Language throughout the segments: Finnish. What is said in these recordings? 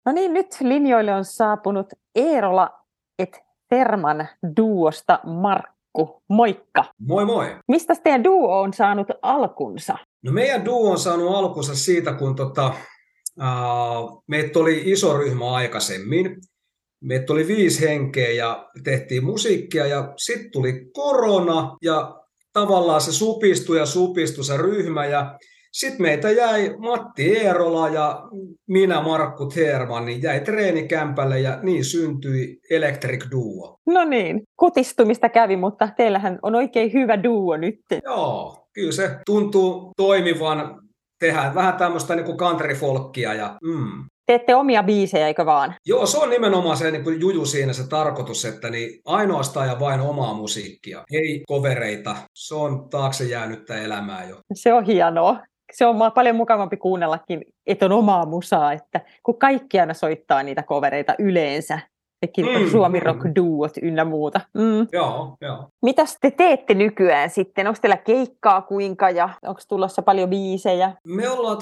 No niin, nyt linjoille on saapunut Eerola et Terman duosta Markku. Moikka! Moi moi! Mistä teidän duo on saanut alkunsa? No meidän duo on saanut alkunsa siitä, kun meitä oli iso ryhmä aikaisemmin. Meitä oli 5 henkeä ja tehtiin musiikkia ja sitten tuli korona ja tavallaan se supistui se ryhmä ja sitten meitä jäi Matti Eerola ja minä Markku Terman, niin jäi treenikämpälle ja niin syntyi Electric Duo. No niin, kutistumista kävi, mutta teillähän on oikein hyvä duo nyt. Joo, kyllä se tuntuu toimivan. Tehdään vähän tämmöistä niin kuin country-folkkia. Teette omia biisejä, eikö vaan? Joo, se on nimenomaan se niin kuin juju siinä, se tarkoitus, että niin ainoastaan ja vain omaa musiikkia, ei kovereita. Se on taakse jäänyttä elämää jo. Se on hienoa. Se on paljon mukavampi kuunnellakin, että on omaa musaa, että kun kaikki aina soittaa niitä kovereita yleensä. Suomi Rock duot ynnä muuta. Joo. Mitäs te teette nykyään sitten? Onko teillä keikkaa kuinka ja onko tulossa paljon biisejä? Me ollaan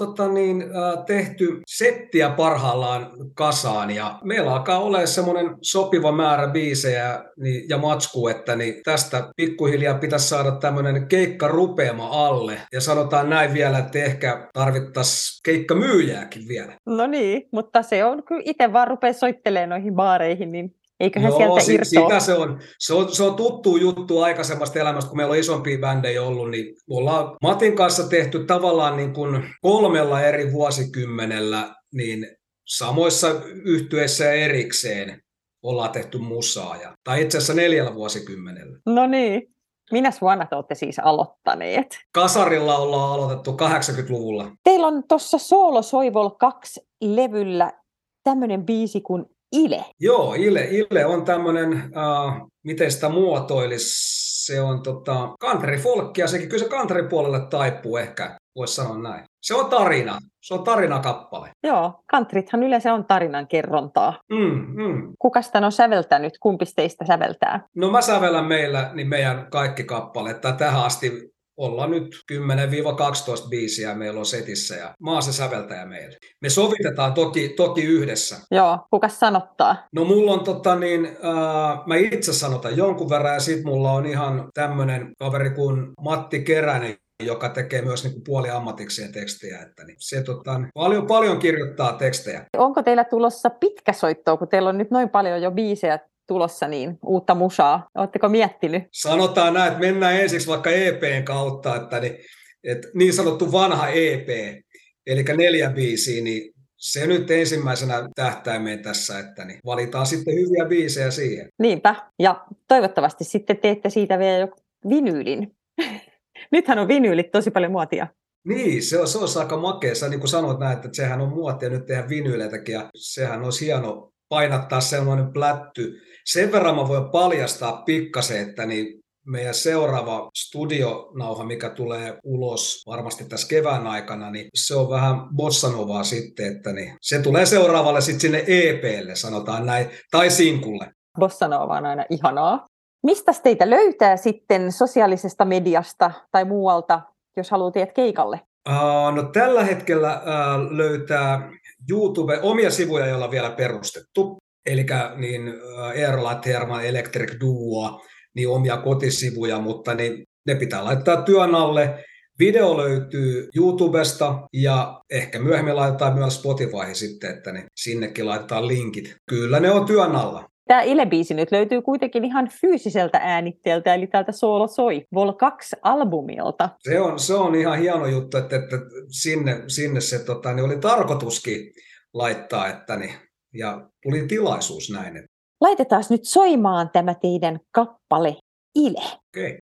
tehty settiä parhaillaan kasaan ja meillä alkaa olla semmoinen sopiva määrä biisejä ja matskua, että niin tästä pikkuhiljaa pitäisi saada tämmöinen keikkarupeama alle. Ja sanotaan näin vielä, että ehkä tarvittaisiin keikkamyyjääkin vielä. No niin, mutta se on kyllä itse vaan rupeaa soittelemaan noihin baareihin, niin eiköhän sieltä irtoa. Se on tuttu juttu aikaisemmasta elämästä, kun meillä on isompia bändejä ollut, niin me ollaan Matin kanssa tehty tavallaan niin kuin 3 eri vuosikymmenellä, niin samoissa yhtyeissä ja erikseen ollaan tehty musaa, tai itse asiassa 4 vuosikymmenellä. No niin. Minäs vuonna te olette siis aloittaneet? Kasarilla ollaan aloitettu 80-luvulla. Teillä on tuossa Soolo Soivol 2-levyllä tämmöinen biisi kuin Ile. Joo, Ile on tämmöinen, miten sitä muotoilisi, se on country-folkkia, sekin kyllä se country-puolelle taipuu ehkä, voisi sanoa näin. Se on tarinakappale. Joo, countrythan yleensä on tarinan kerrontaa. Kukas tän on säveltänyt? Kumpi teistä säveltää? No mä sävelän meidän kaikki kappaleet. Tähän asti ollaan nyt 10-12 biisiä meillä on setissä ja mä oon se säveltäjä meille. Me sovitetaan toki yhdessä. Joo, kukas sanottaa? No mulla on mä itse sanotan jonkun verran ja sit mulla on ihan tämmönen kaveri kuin Matti Keränen, joka tekee myös niin kuin puoliammatikseen tekstejä. Että niin se paljon kirjoittaa tekstejä. Onko teillä tulossa pitkäsoittoa, kun teillä on nyt noin paljon jo biisejä tulossa, niin uutta musaa? Oletteko miettinyt? Sanotaan näin, että mennään ensiksi vaikka EPn kautta, että niin sanottu vanha EP, eli 4 biisiä, niin se nyt ensimmäisenä tähtäimeen tässä, että niin valitaan sitten hyviä biisejä siihen. Niinpä, ja toivottavasti sitten teette siitä vielä jo vinyylin. Nythän on vinyylit tosi paljon muotia. Niin, se olisi aika makea. Sä niin kuin sanoit näin, että sehän on muotia nyt tehdä vinyyleitäkin ja sehän olisi hieno painattaa sellainen plätty. Sen verran mä voin paljastaa pikkasen, että niin meidän seuraava studionauha, mikä tulee ulos varmasti tässä kevään aikana, niin se on vähän bossanovaa sitten, että niin se tulee seuraavalle sitten sinne EP:lle, sanotaan näin, tai sinkulle. Bossanova on aina ihanaa. Mistä teitä löytää sitten sosiaalisesta mediasta tai muualta, jos haluaa teidät keikalle? No tällä hetkellä löytää YouTube omia sivuja, joilla on vielä perustettu. Eli niin Eerola Terman Electric Duo, niin omia kotisivuja, mutta niin ne pitää laittaa työn alle. Video löytyy YouTubesta ja ehkä myöhemmin laitetaan myös Spotifyhin sitten, että niin sinnekin laitetaan linkit. Kyllä ne on työn alla. Tämä Ile-biisi nyt löytyy kuitenkin ihan fyysiseltä äänitteeltä, eli täältä Soolo Soivol 2-albumilta. Se on ihan hieno juttu, että sinne se niin oli tarkoituskin laittaa, että niin, ja tuli tilaisuus näin. Laitetaan nyt soimaan tämä teidän kappale Ile. Okei.